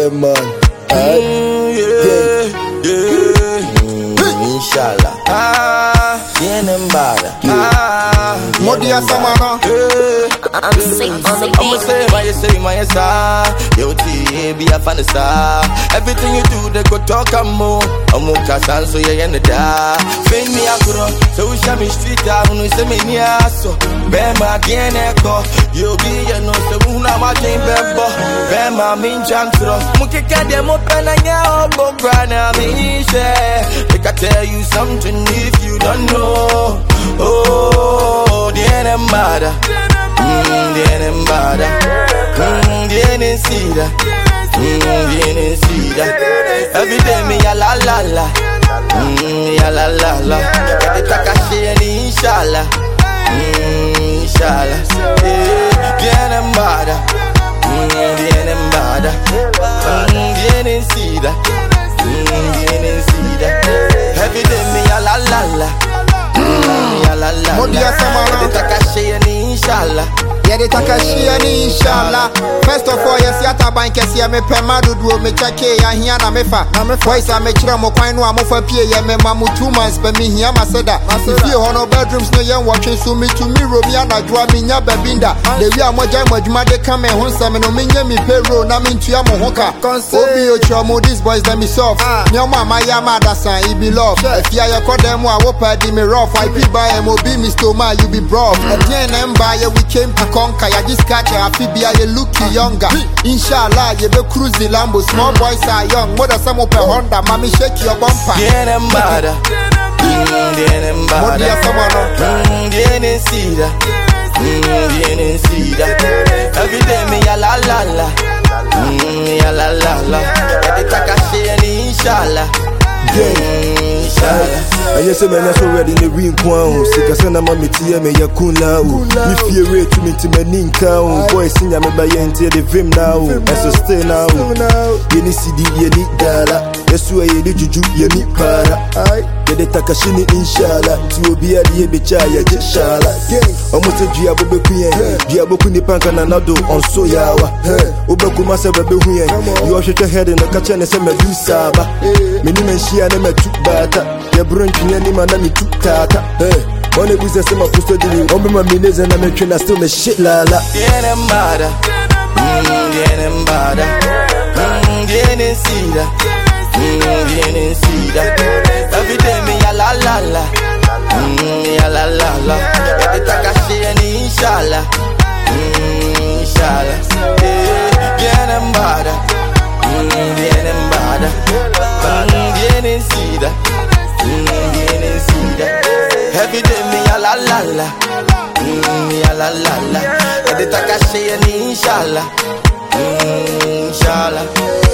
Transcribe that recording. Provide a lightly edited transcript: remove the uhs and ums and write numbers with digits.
Yeah, man. Inshallah. Modia Samana. I'm say my star. You be a fan star. Everything you do, they go talk and more. I'm more so yeah, and the da. Fame me akuro, so we shall be street out. We say me near so. Bema again echo. You be a no so una ma game bebo. Bema min jankro. Muke kade mo pena nya obo grana mi share. They can tell you something if you don't know. Oh, the enembada. The enembada. The enencida. The enencida. Every day me ya la la la. Ya la la la. Get the takashi and inshallah. Inshallah. The enembada. The enembada. The enencida. The enencida. Every day me ya la la la. Modia Samana. The takashi and inshallah. Yeah, the Takashi and inshallah. First of all, yes, Yata Bank, yes, me Pemadu, me check and Hiana Mefa. Voice I make sure Moquino, I'm for Pia, Mamu 2 months, but me here, Masada. If you honor bedrooms, no young watching, so me to me, Romiana, Dramina, Babinda. The real Mojama, they come and home, some no minya me payroll, Namin Tiamo Hoka. Obi Ochomo, these boys, let me soft. Nyama, my Yamada, son, he be loved. If you are called them, I hope I did me rough. I be by MOB, Mr. Ma, you be broke. At the end, we came to conquer. Ya this catch a fibia, you look younger. Inshallah, you be cruising Lambo. Small boys are young. Mother some open Honda, mommy shake your bumper. The enembada. The enembada. Modia Samana. The enencida. The enencida. Every day me ya la la la. Ya la la la. Get the takashi and inshallah. I just say, man, I'm so ready in the ring. Sick as I'm a metia, me yakuna. If you're ready to meet me, Ninka, boys, sing I'm a bayan to the film now. As a stay now, you need CD, you need data. Yes, you need juju, you need para. Get the Takashini, inshallah. To be a dear bichaya, just shala. Almost a Giaboku, Giabokuni Pankanado on Soyawa. Obakuma Sababu, you are your head in the kitchen and some Saba. Minimum she and a took bata. Your brunch any man and me took tata. Only business in my custody. Over my minutes and I'm making a still a shit la la. The enembada. The enembada. The enencida. The enencida. Every day me ya la la la. Ya la la la. Get the takashi and inshallah. Inshallah. The enembada. The enembada. The enencida. The enencida. Every day me ya la la la. Ya la la la. Get the takashi and inshallah. Inshallah.